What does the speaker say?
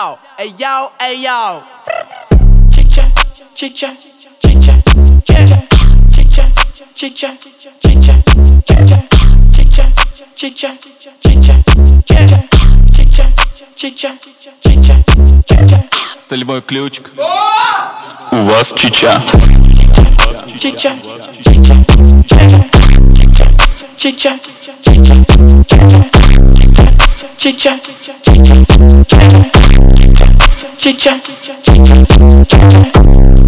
yo, hey yo, hey yo. Chicha, chicha, chicha, chicha, chicha, chicha, chicha, chicha, chicha, chicha, chicha, chicha, chicha, chicha. Солевой ключик. У вас чича. Chicha, chicha, chicha, chicha, chicha, chicha, chicha, chicha, chicha, chicha, chicha, chicha.